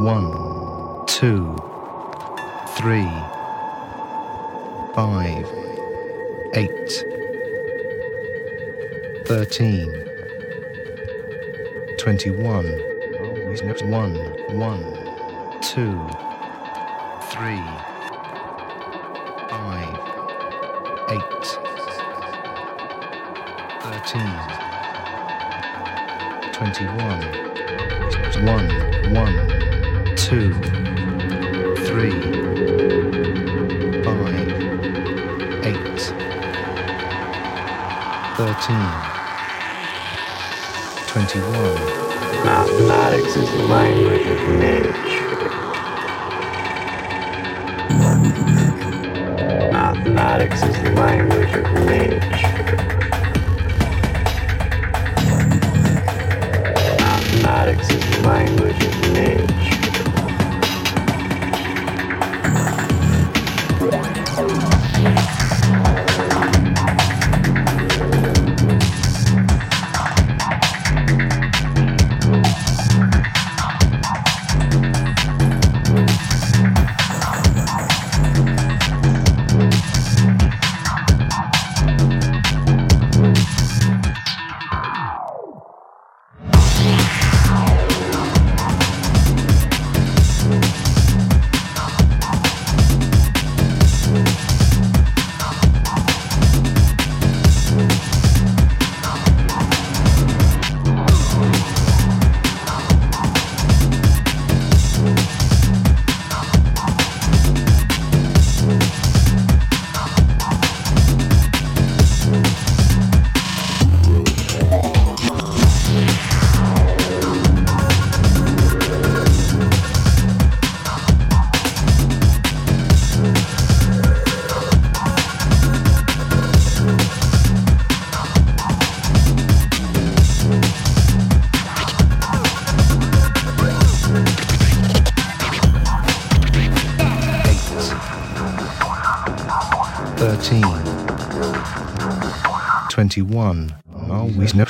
1, 2, 3, 5, 8, 13, 21, 1, 2, 3, 5, 8, 13, 21, 1, 2, 3, 5, 8, 13, 21. Mathematics is the language of nature. Mathematics is the language of nature. Mathematics is the language of nature. One. Oh, we know.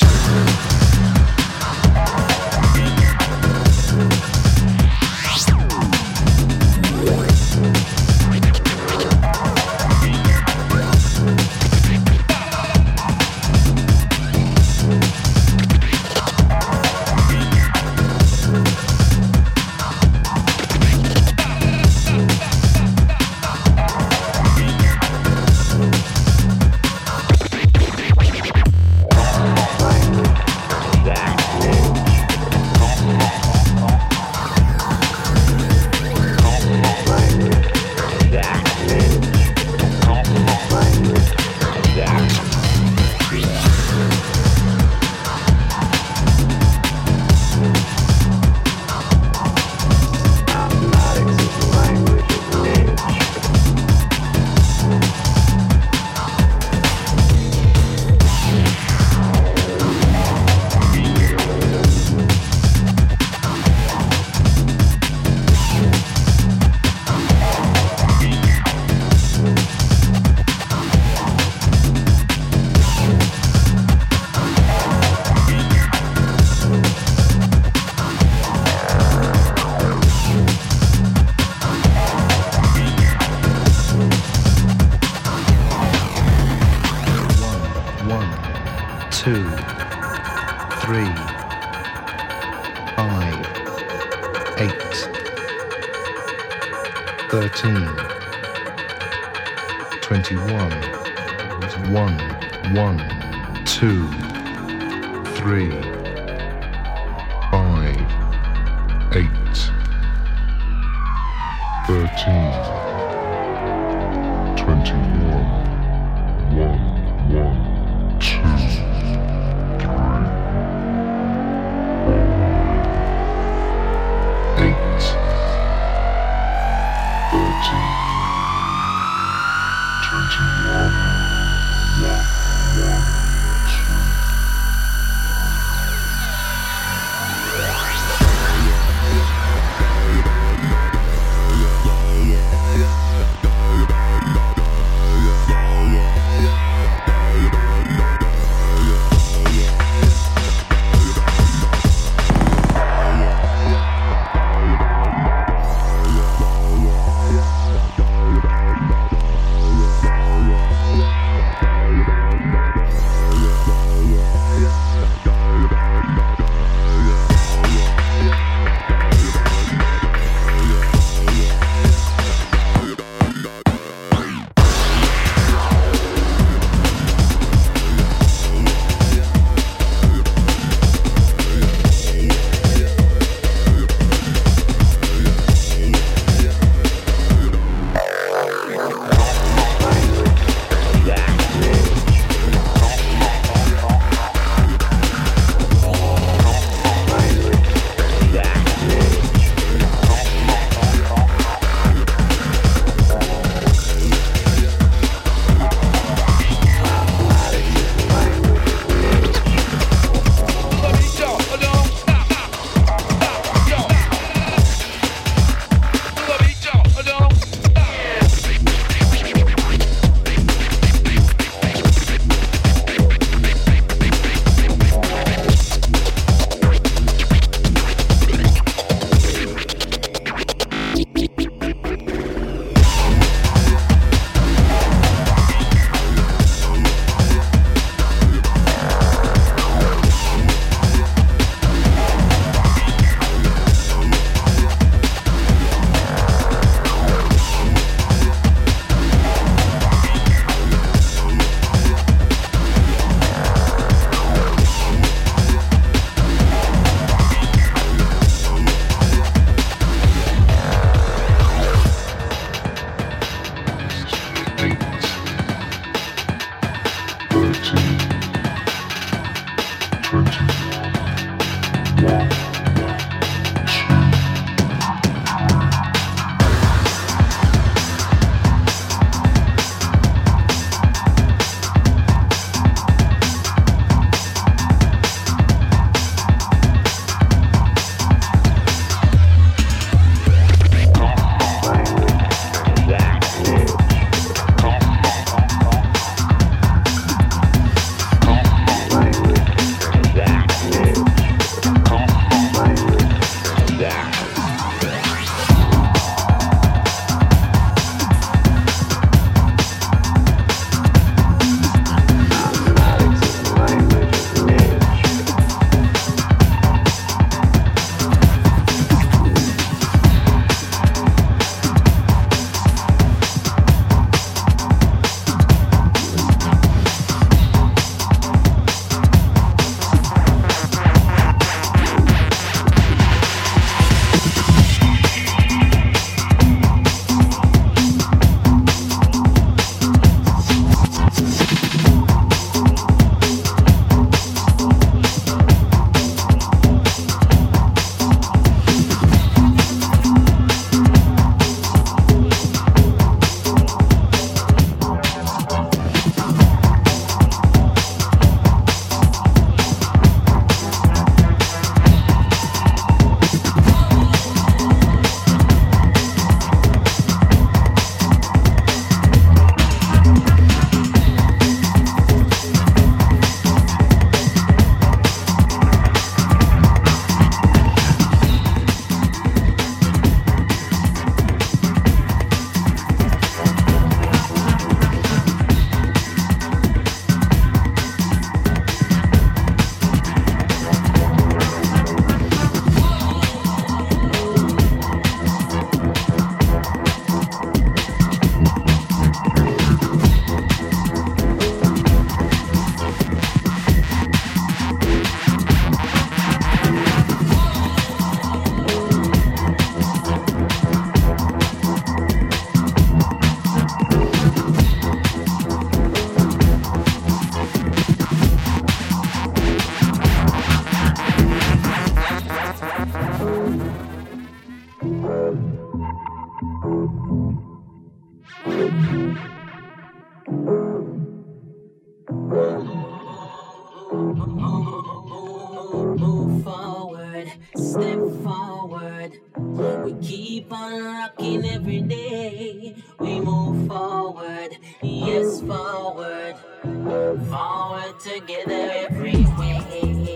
Move forward, step forward. We keep on rocking every day. We move forward, yes, forward. Forward together every way.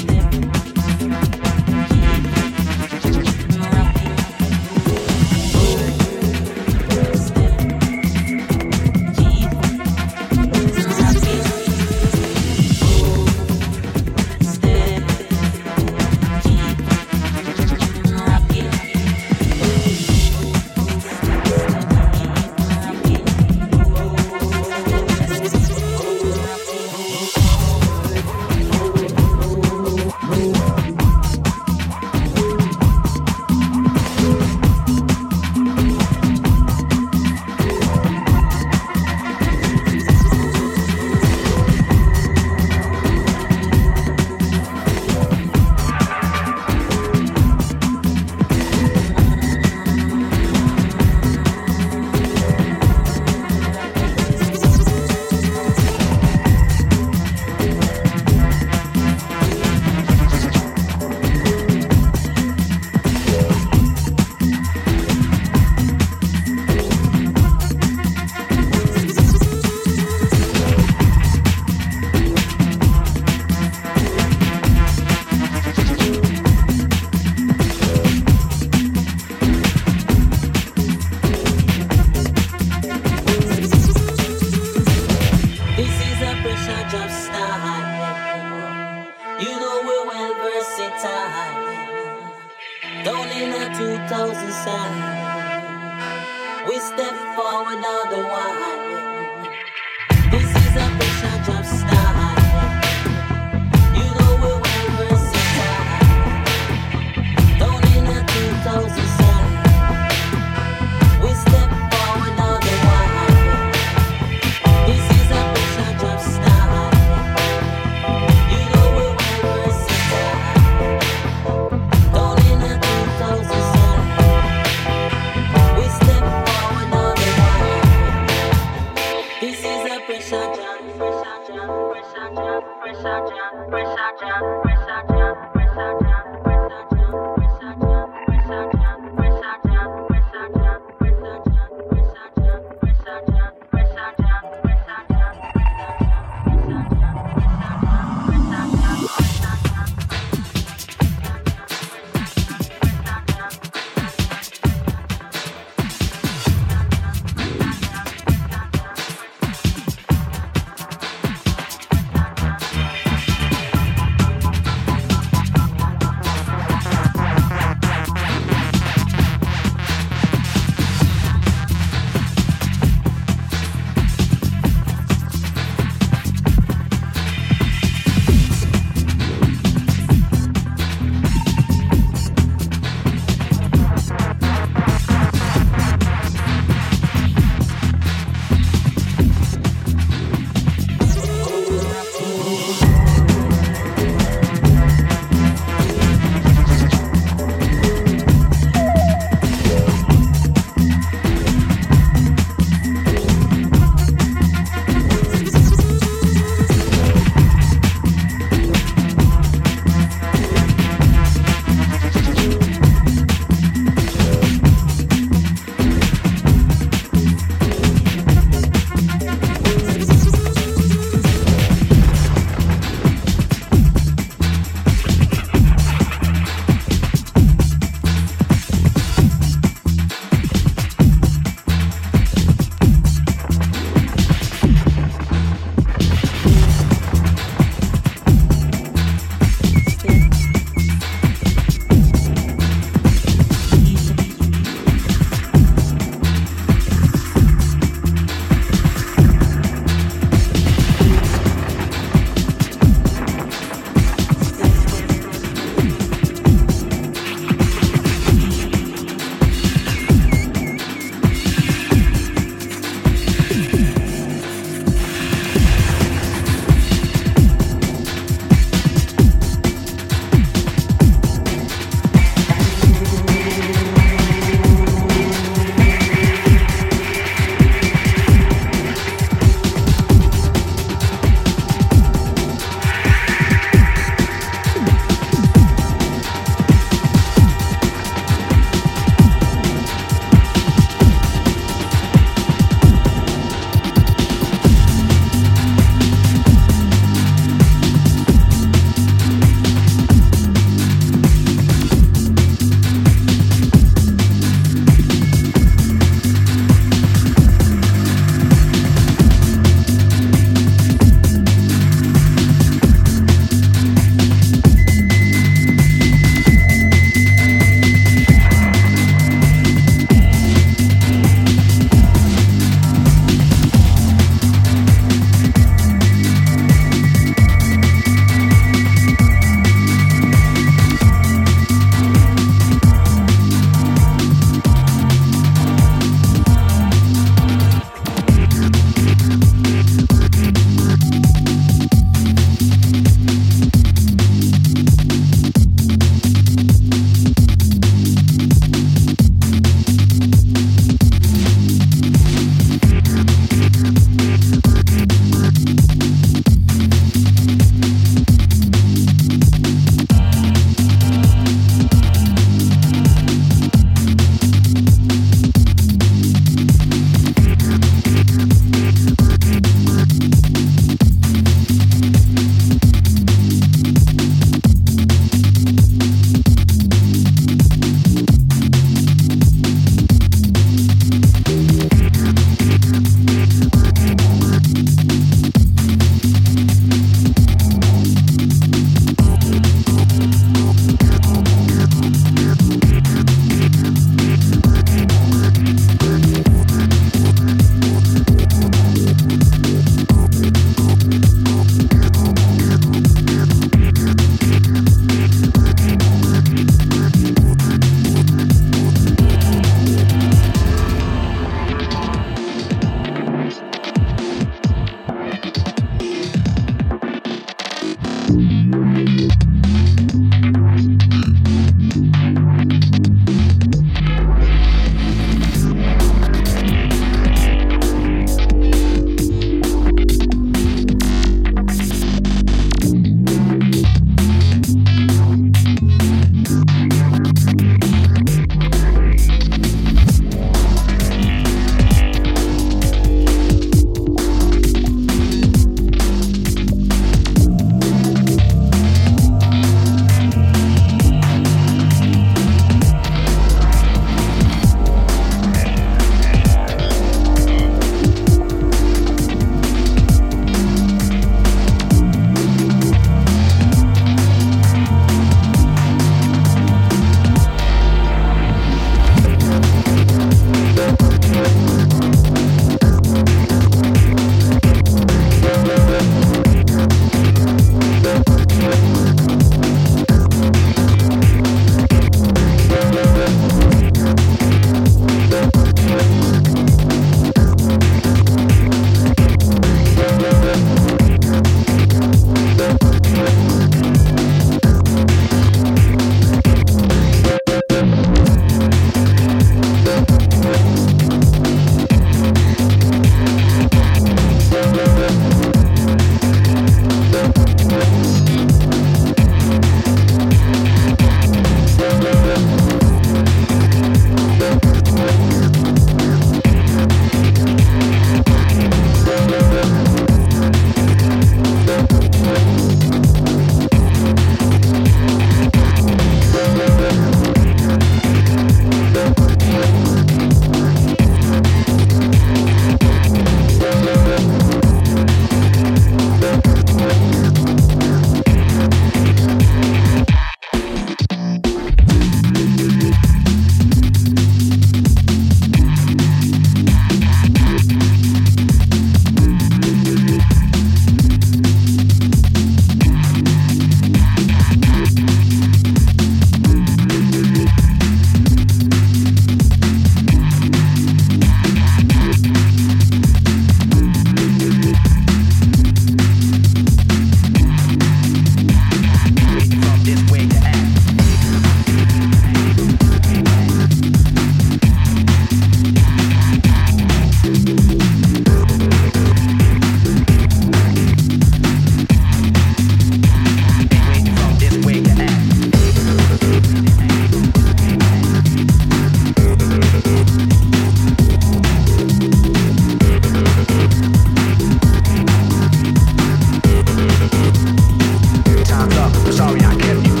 sorry I kept you.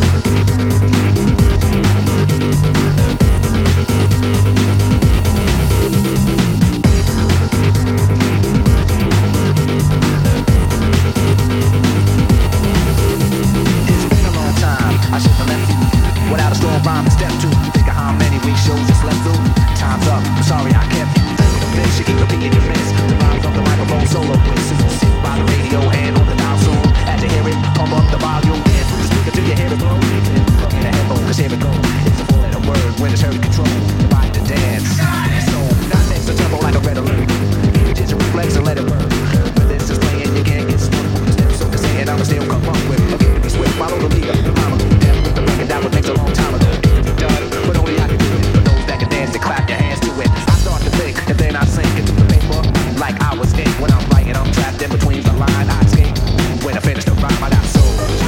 I should have left you without a strong rhyme and step two. Think of how many weeks shows just left through. Time's up, I'm sorry I kept you. Bitch, you keep repeating your miss. The rhymes on the microphone solo with. Sit by the radio, hand on the dial soon. As you hear it, pump up the volume. Dance with the speaker till you hear it blow. Plug in the headphone, cause here it goes. It's a full letter word when it's heard control. Right to dance. So, not next to tempo like a red alert. Just a reflex and let it burn. When this is playing, you can't get spun with the steps. So can say it, I'ma still come up with. Okay, to be swift, follow the leader. The mama go down with the record that was mixed a long time ago. Done, but only I can do it. For those that can dance and clap your hands to it. I start to think, and then I sink into the paper. Like I was in when I'm writing, I'm trapped in between the line. I escape. When I finish the rhyme, I got soul.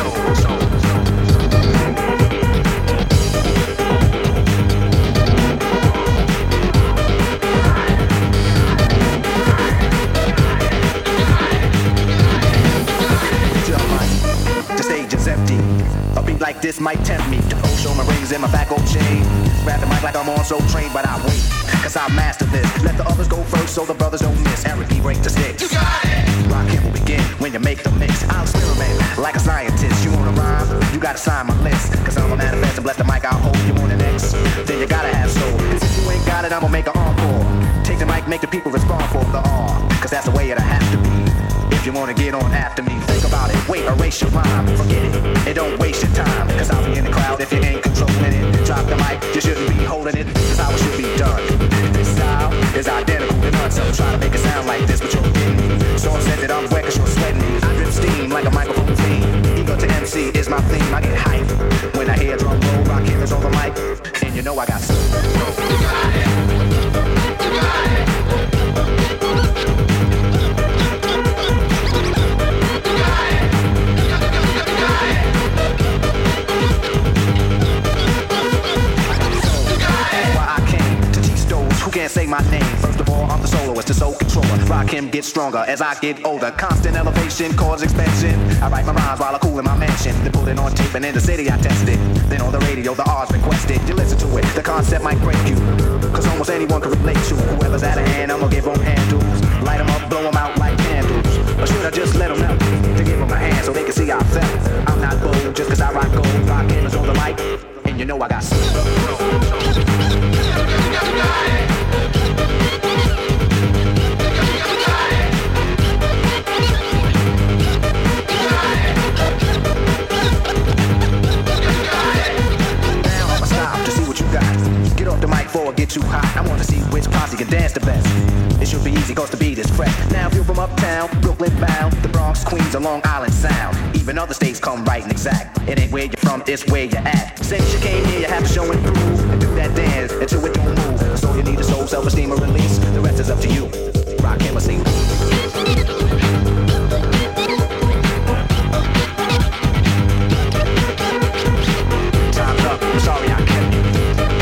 The stage is empty. A beat like this might tempt me to show my rings in my back gold chain. Grab the mic like I'm on so trained, but I wait, cause I master this. Let the others go first so the brothers don't miss. Eric E. break the sticks. You got it! Rock him will begin when you make the mix. I'll experiment like a scientist. You wanna rhyme? You gotta sign my list. Cause I'm a manifest and bless the mic, I'll hold you on the next. Then you gotta have soul. Cause if you ain't got it, I'ma make an encore. Take the mic, make the people respond for the R. Cause that's the way it'll have to be. If you wanna get on after me, think about it. Wait, erase your rhyme, forget it. And don't waste your time. Cause I'll be in the crowd if you ain't controlling it. Drop the mic, you shouldn't be holding it. Cause how it should be done. This style is identical to none. Some try to make it sound like this, but you're getting me. So upset that I'm wet cause you're sweating me. I drip steam like a microphone theme. Ego to MC is my theme. I get hype when I hear drum roll. Rock is on the mic. And you know I got some. You got it. You got it. Who can't say my name? First of all, I'm the soloist, the soul controller. Rock him, get stronger as I get older. Constant elevation, cause expansion. I write my rhymes while I cool in my mansion. Then put it on tape and in the city I test it. Then on the radio, the R's requested. You listen to it, the concept might break you. Cause almost anyone can relate to. Whoever's out of hand, I'ma give them handles. Light them up, blow them out like candles. Or should I just let them know? To give them a hand so they can see how I felt. I'm not bold just cause I rock gold. Rock him is on the mic, and you know I got soul. Get off the mic before it get too hot. I wanna see which posse can dance the best. It should be easy cause the beat is fresh. Now if you're from uptown, Brooklyn bound, the Bronx, Queens, or Long Island Sound. Even other states come right and exact. It ain't where you're from, it's where you're at. Since you came here, you have to show and prove. And do that dance until it don't move. So you need a soul, self-esteem, or release. The rest is up to you. Rock him or sing. Time's up, I'm sorry I kept you.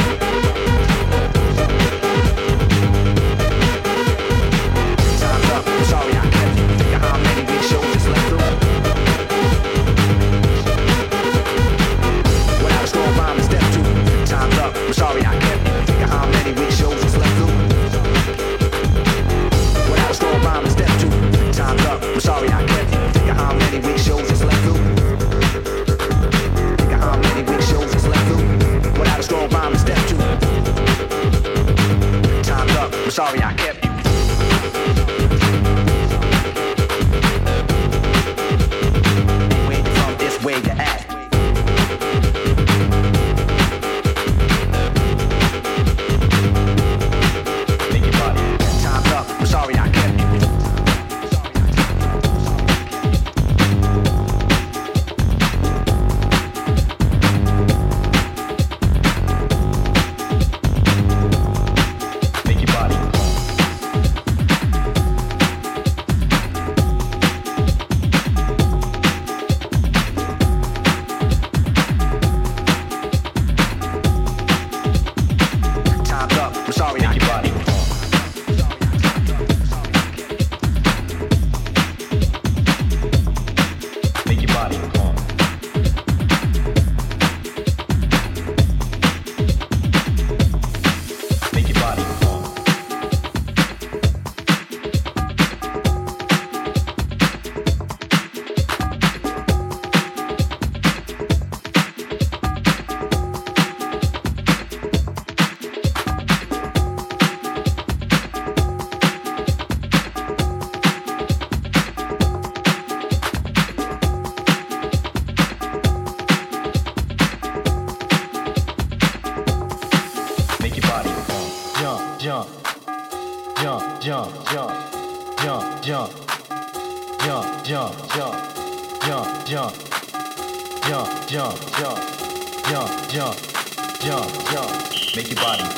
Sorry I kept you. Think of how many big shows just left through. Without a strong rhyme and step two. Time's up. I'm sorry I kept you. Think of how many big shows just left through. Without a strong rhyme and step two. jump, jump, jump, jump, jump, jump, jump. Make your body.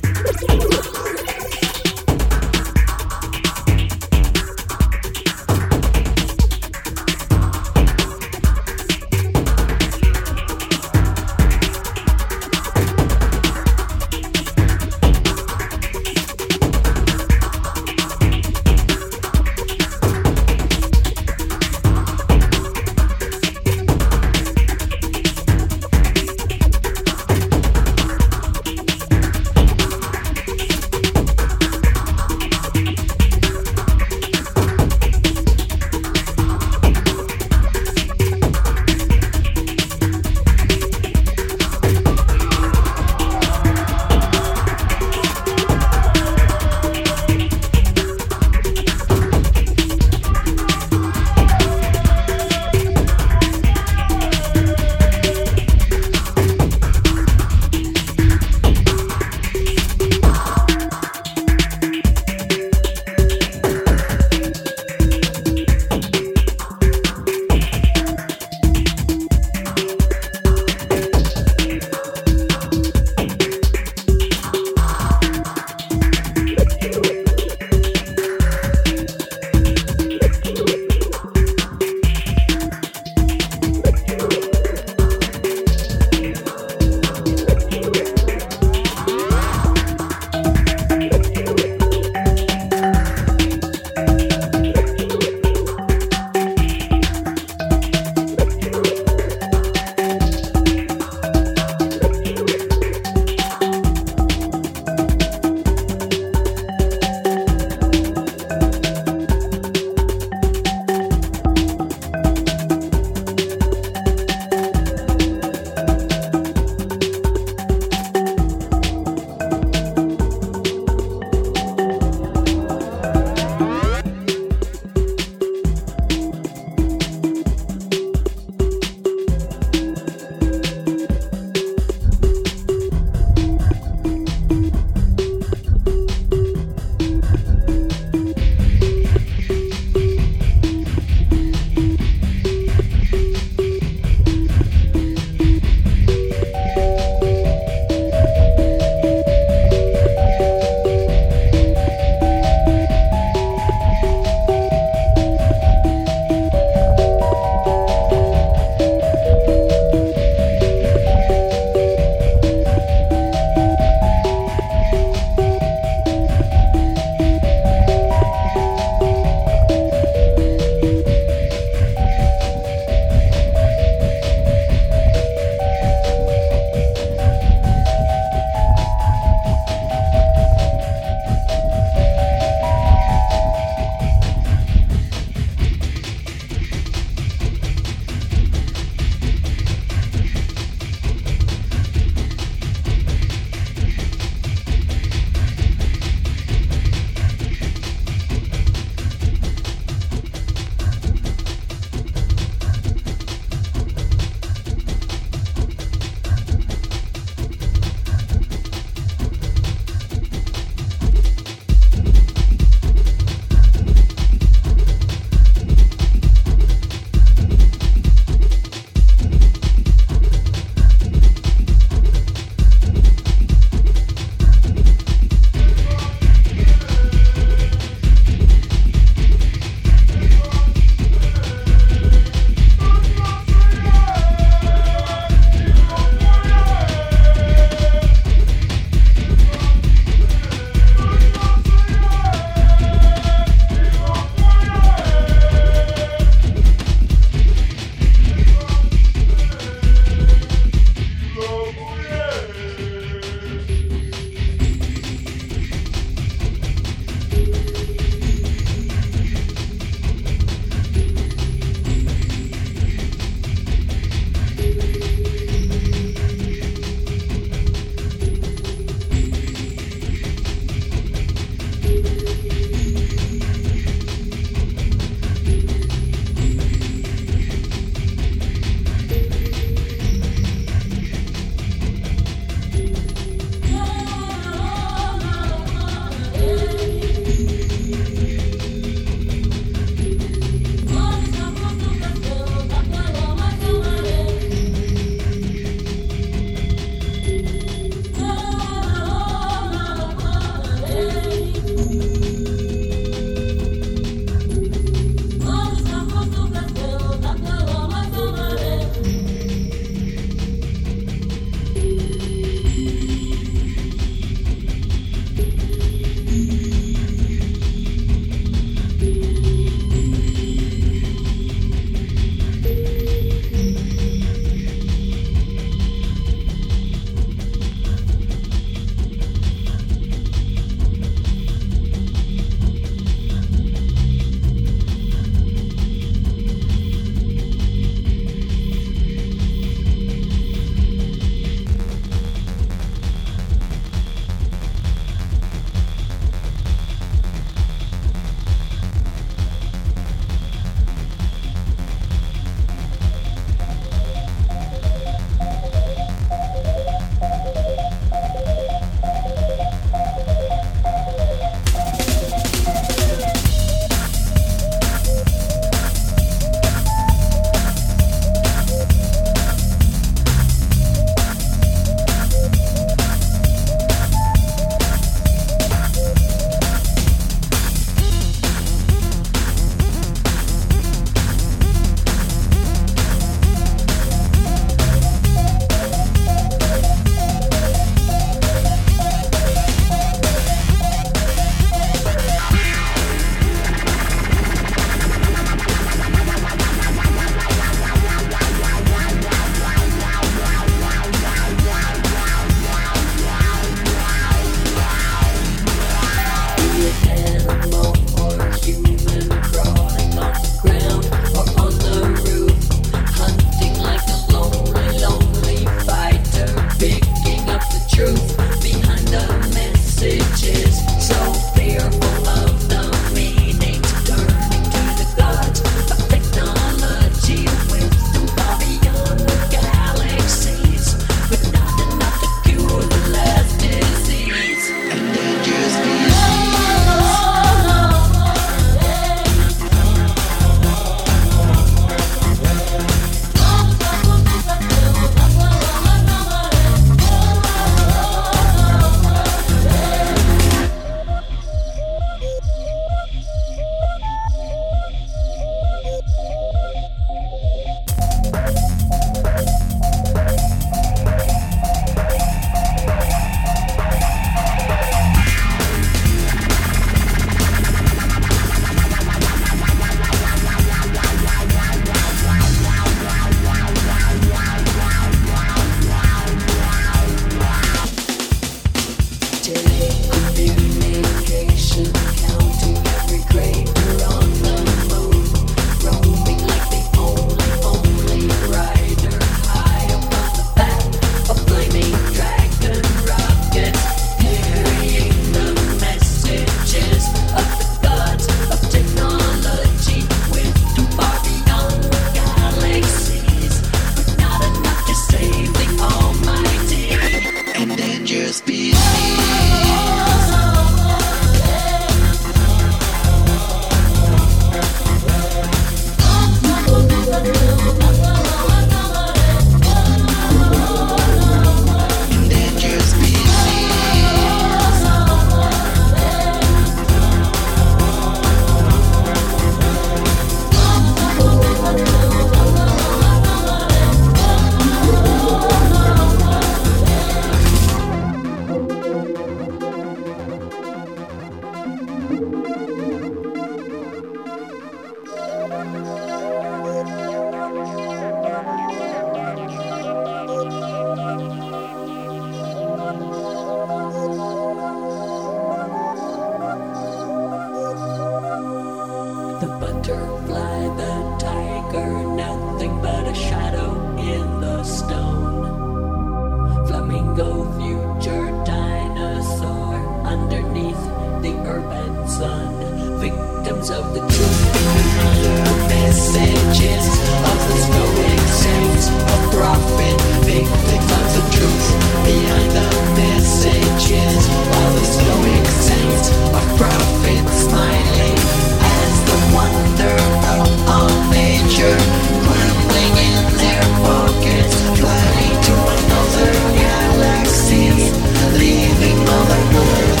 The butterfly, the tiger, nothing but a shadow in the stone. Flamingo, future dinosaur, underneath the urban sun. Victims of the truth, messages of the stoic saints of prophet. Victims of the truth, behind the messages of the stoic saints of prophet. Smiling as the wonder of all nature, crumbling in their pockets, flying to another galaxies, leaving Mother Earth.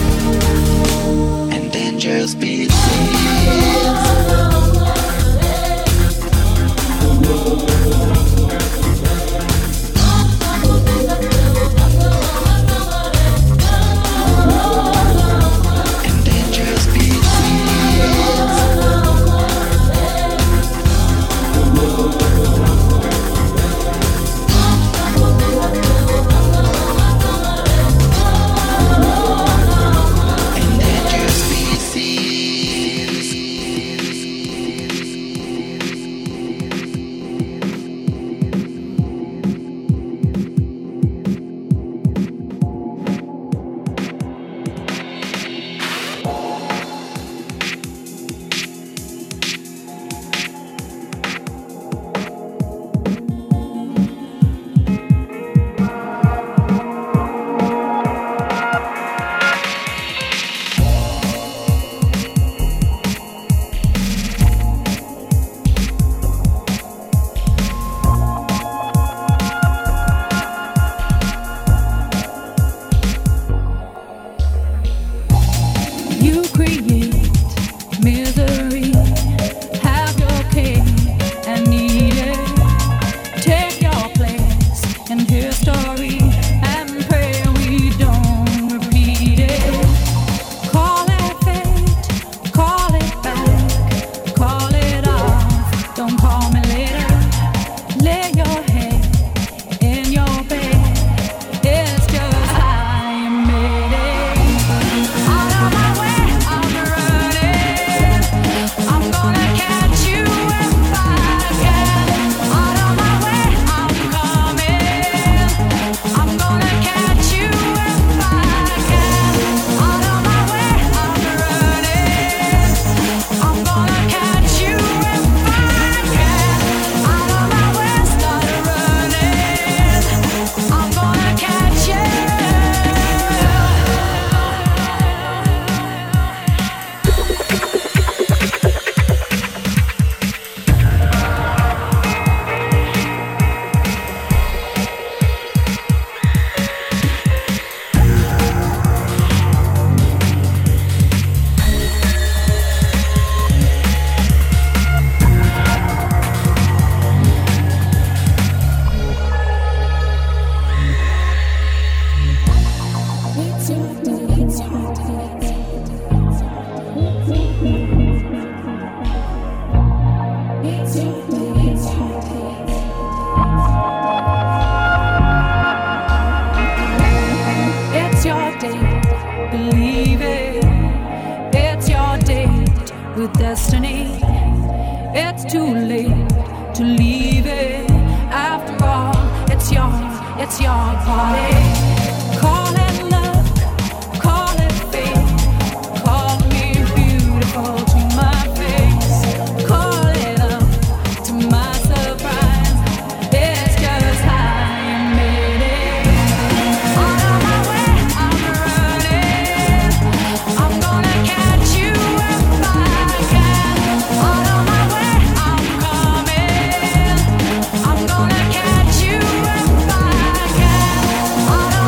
Endangered species. Out of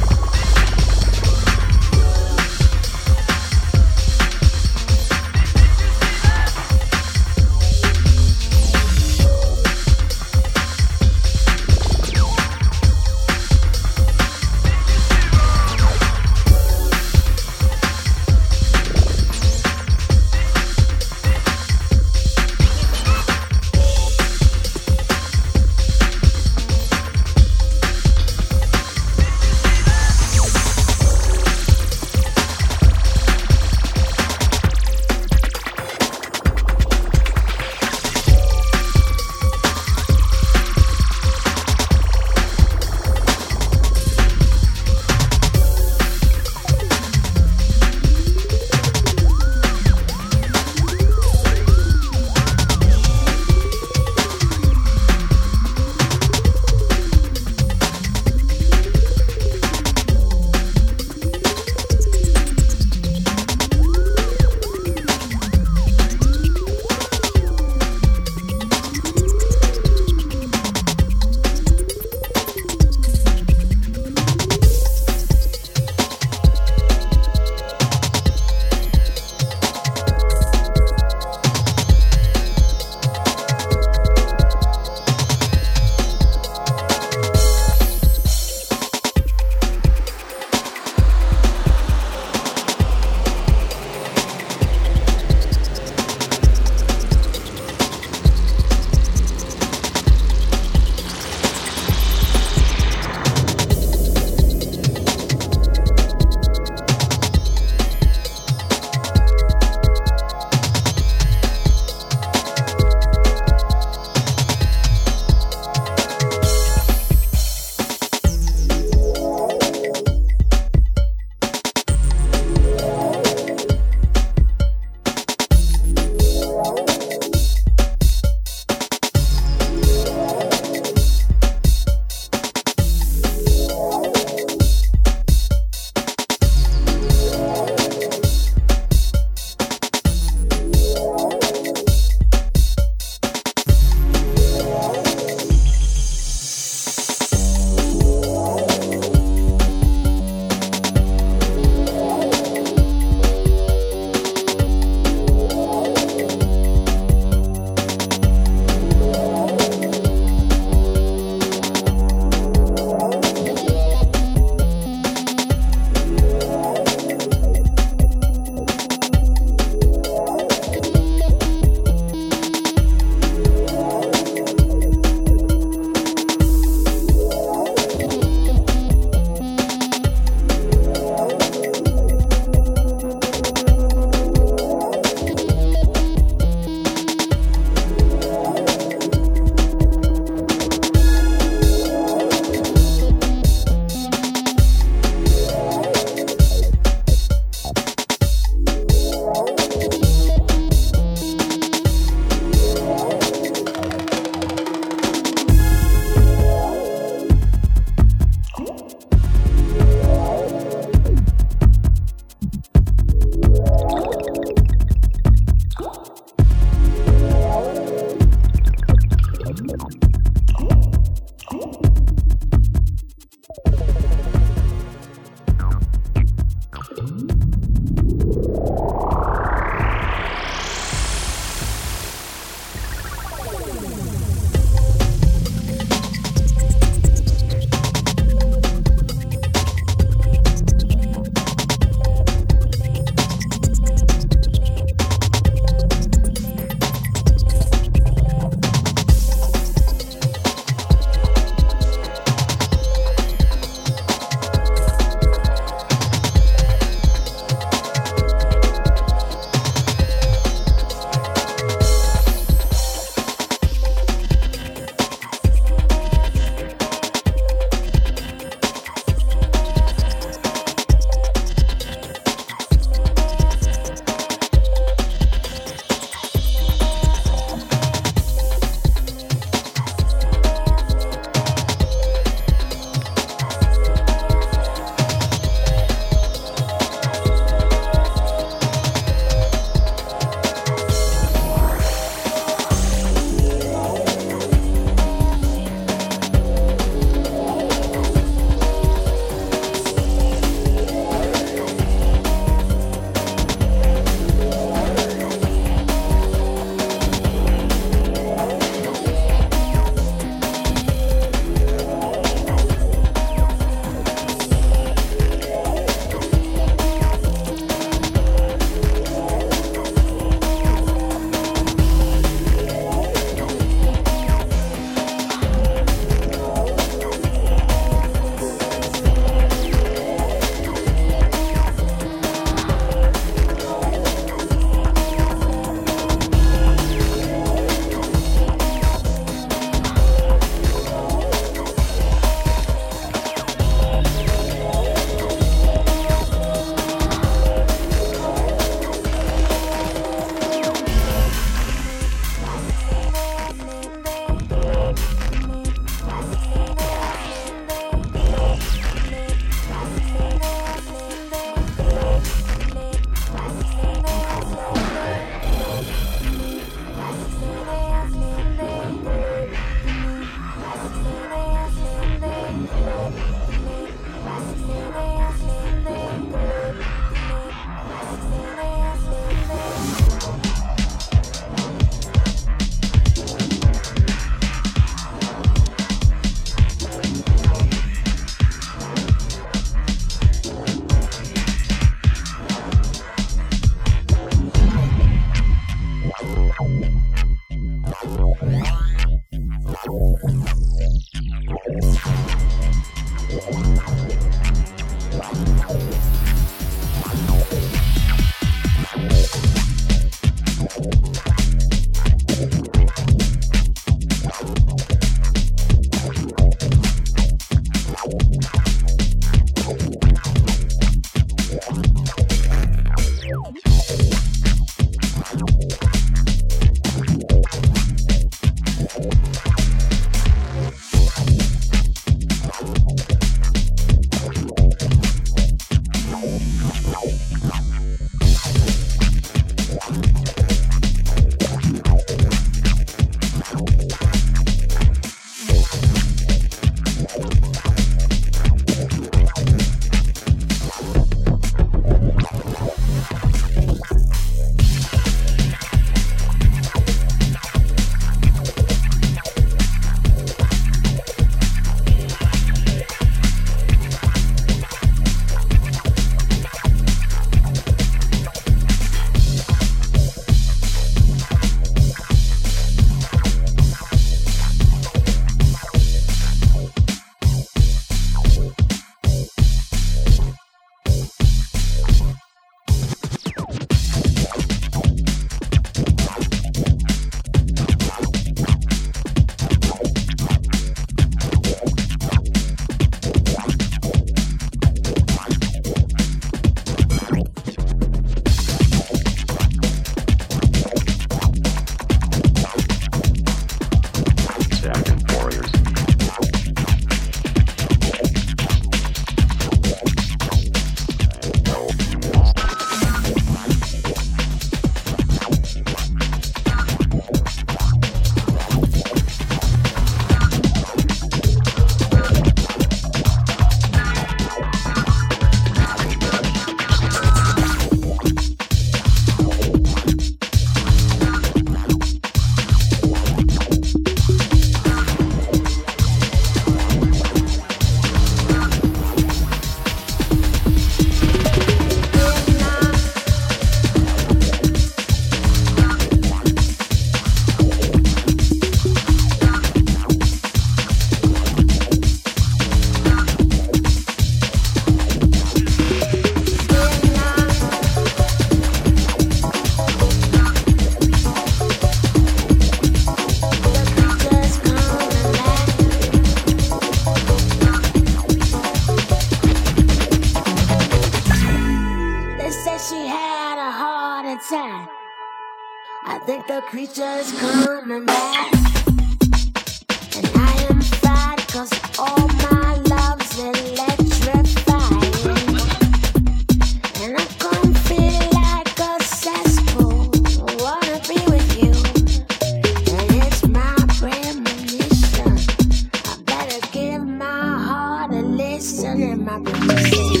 inside. I think the creature's coming back. And I am fine, cause all my love's electrifying. And I'm gonna feel like a cesspool. I wanna be with you. And it's my premonition. I better give my heart a listen and my music.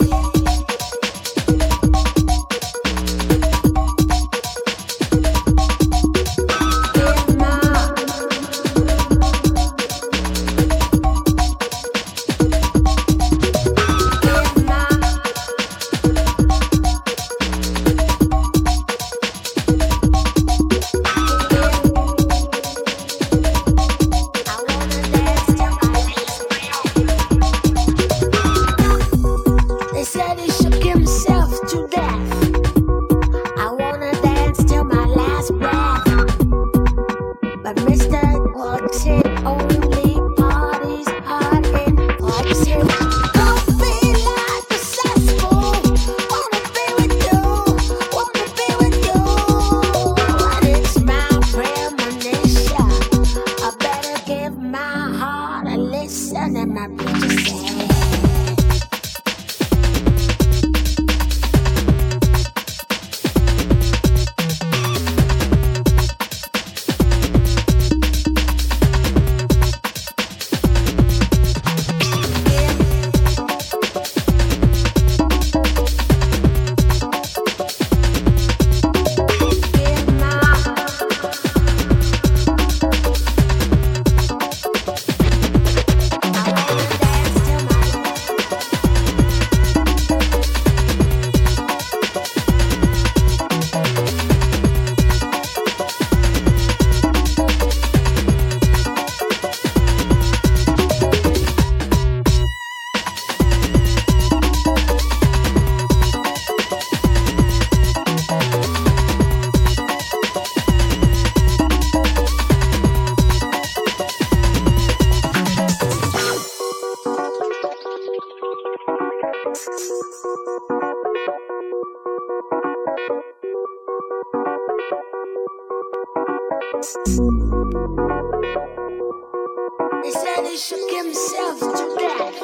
He said he shook himself to death.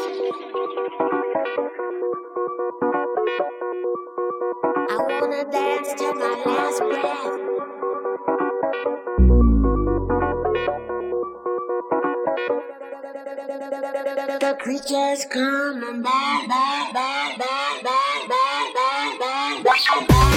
I wanna dance till my last breath. The creature's coming back, back, back, back, back, back, back, back, back, back.